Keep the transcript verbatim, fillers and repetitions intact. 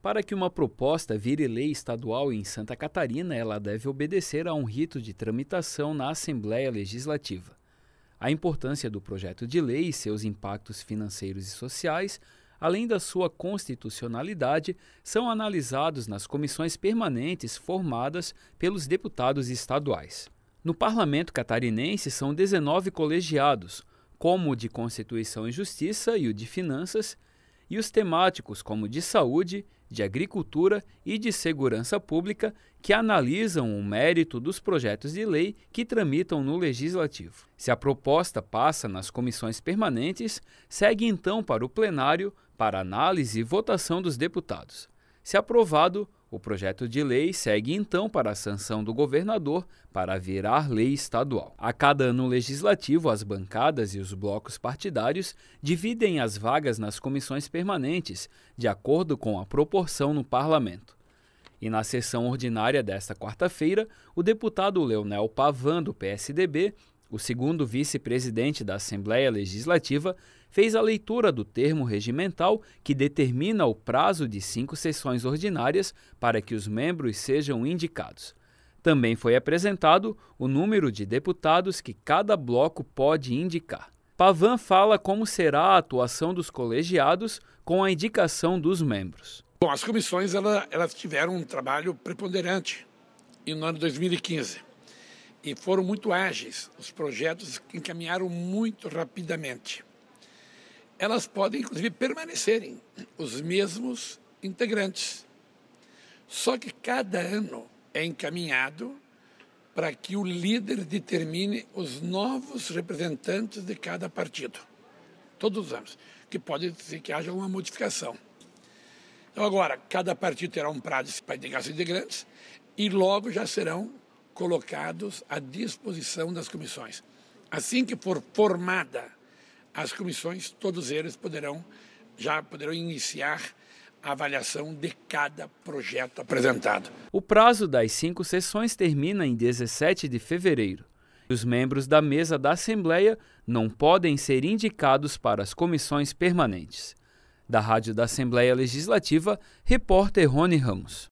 Para que uma proposta vire lei estadual em Santa Catarina, ela deve obedecer a um rito de tramitação na Assembleia Legislativa. A importância do projeto de lei e seus impactos financeiros e sociais, além da sua constitucionalidade, são analisados nas comissões permanentes formadas pelos deputados estaduais. No Parlamento catarinense são dezenove colegiados, como o de Constituição e Justiça e o de Finanças, e os temáticos como o de Saúde, de Agricultura e de Segurança Pública, que analisam o mérito dos projetos de lei que tramitam no Legislativo. Se a proposta passa nas comissões permanentes, segue então para o plenário para análise e votação dos deputados. Se aprovado, o projeto de lei segue então para a sanção do governador para virar lei estadual. A cada ano legislativo, as bancadas e os blocos partidários dividem as vagas nas comissões permanentes, de acordo com a proporção no parlamento. E na sessão ordinária desta quarta-feira, o deputado Leonel Pavan, do P S D B, o segundo vice-presidente da Assembleia Legislativa, fez a leitura do termo regimental que determina o prazo de cinco sessões ordinárias para que os membros sejam indicados. Também foi apresentado o número de deputados que cada bloco pode indicar. Pavan fala como será a atuação dos colegiados com a indicação dos membros. Bom, as comissões ela, elas tiveram um trabalho preponderante no ano dois mil e quinze e foram muito ágeis. Os projetos encaminharam muito rapidamente. Elas podem, inclusive, permanecerem os mesmos integrantes. Só que cada ano é encaminhado para que o líder determine os novos representantes de cada partido. Todos os anos. Que pode ser que haja uma modificação. Então, agora, cada partido terá um prazo para indicar seus integrantes e logo já serão colocados à disposição das comissões. Assim que for formada as comissões, todos eles poderão, já poderão iniciar a avaliação de cada projeto apresentado. O prazo das cinco sessões termina em dezessete de fevereiro. Os membros da mesa da Assembleia não podem ser indicados para as comissões permanentes. Da Rádio da Assembleia Legislativa, repórter Rony Ramos.